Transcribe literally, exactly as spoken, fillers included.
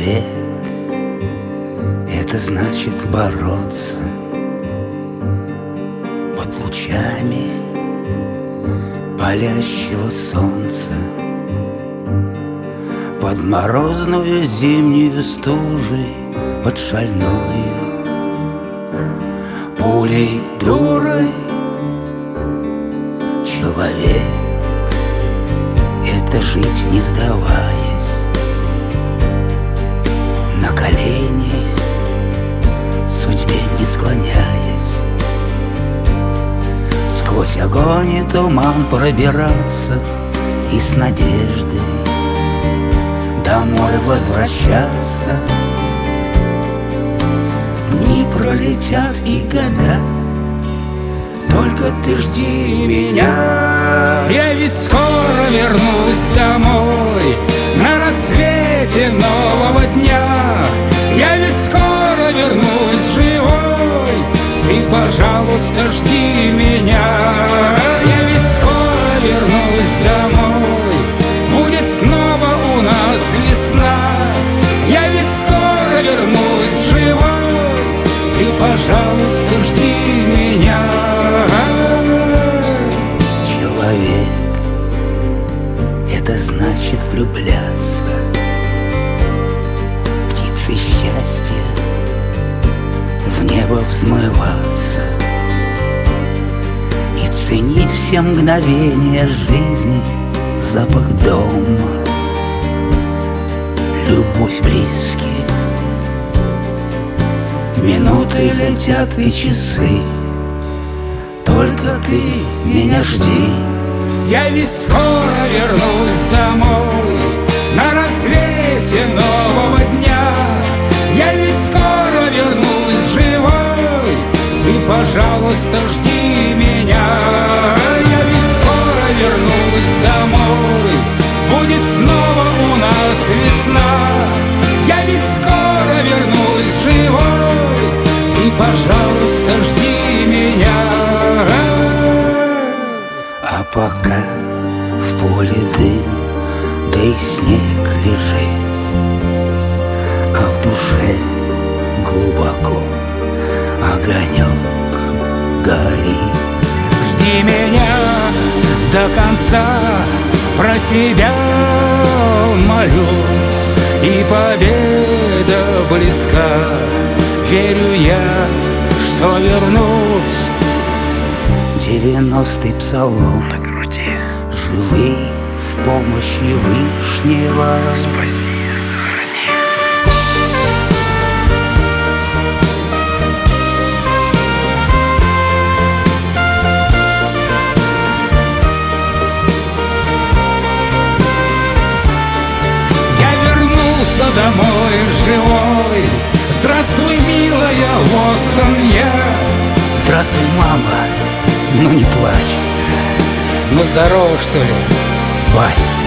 Человек — это значит бороться под лучами палящего солнца, под морозную зимнюю стужей, под шальною пулей дурой. Человек — это жить не сдаваясь, на колени судьбе не склоняясь, сквозь огонь и туман пробираться и с надеждой домой возвращаться. Не пролетят и года, только ты жди меня. Я ведь скоро вернусь домой на рассвете нового дня. Я ведь скоро вернусь живой, ты, пожалуйста, жди меня. Я ведь скоро вернусь домой, будет снова у нас весна. Я ведь скоро вернусь живой, ты, пожалуйста, жди меня. Человек — это значит влюбляться, птицы счастья в небо взмываться и ценить все мгновения жизни, запах дома, любовь близких. Минуты летят и часы, только ты меня жди. Я ведь скоро вернусь домой на рассвете нового дня. Я ведь скоро вернусь живой, ты, пожалуйста, жди меня. Я ведь скоро вернусь домой, будет снова у нас весна. Я ведь скоро вернусь живой, ты, пожалуйста, жди меня. А пока в поле дым, да и снег лежит, а в душе глубоко огонек горит. Жди меня до конца, про себя молюсь, и победа близка. Верю я, что вернусь. Девяностый псалом на груди. живый в помощи Вышнего. Спаси, сохрани. Я вернулся домой живой. Здравствуй, милая, вот он я. Здравствуй, мама, ну не плачь. Ну здорово, что ли, Вась,